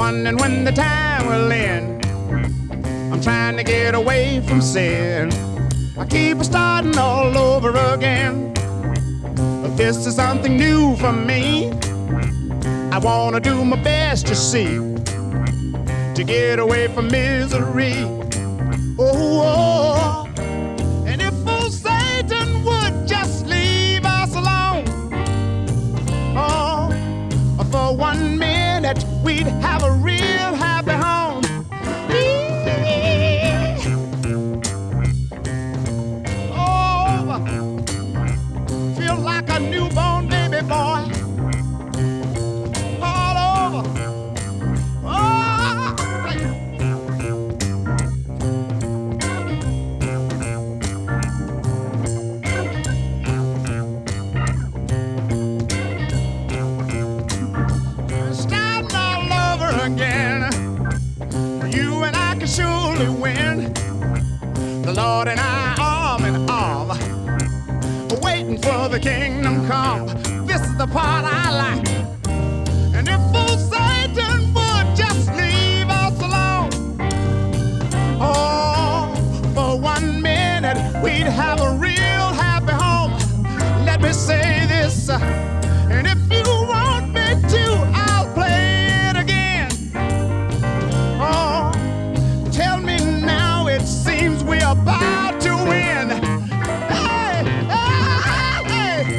wondering when the time will end. I'm trying to get away from sin. I keep starting all over again. But this is something new for me. I wanna do my best, you see, to get away from misery. Oh, and if old Satan would just leave us alone, oh, for 1 minute we'd have a real happy home. Oh, feel like a newborn baby boy. All over. Oh, starting all over again. You and I can surely win. The Lord and I arm in arm, waiting for the kingdom come. This is the part I like. And if old Satan would just leave us alone, oh, for 1 minute we'd have a real happy home. Let me say this, and if you want me to, I'll play it again. Oh, tell me now, it seems we're about to win. Hey, hey, hey.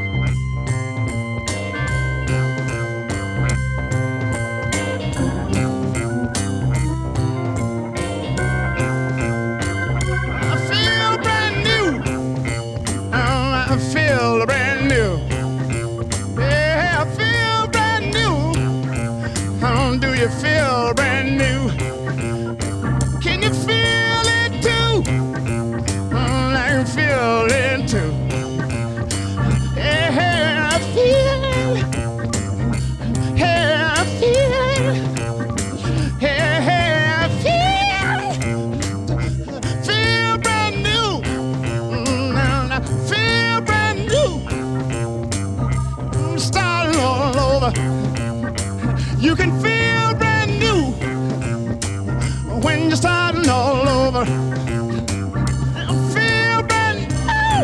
I feel brand new. I feel brand new. Yeah, I feel brand new. Do you feel brand new? Can you feel it too? I can feel it too. Yeah, I feel. Yeah, I feel. Yeah, I feel. Feel brand new. I feel brand new. Starting all over. You can feel brand new when you're starting all over. Feel brand new.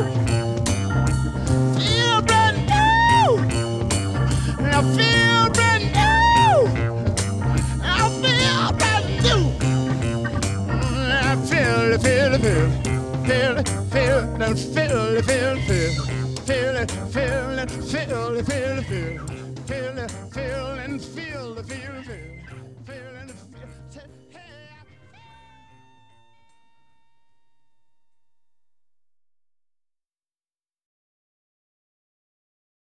Feel brand new. I feel brand new. I feel brand new. I feel it, feel it, feel it. Feel it, feel it, and feel it, feel it, feel it. Feel it, feel it, feel it, feel it, feel it. Feel it, feel and feel the feel.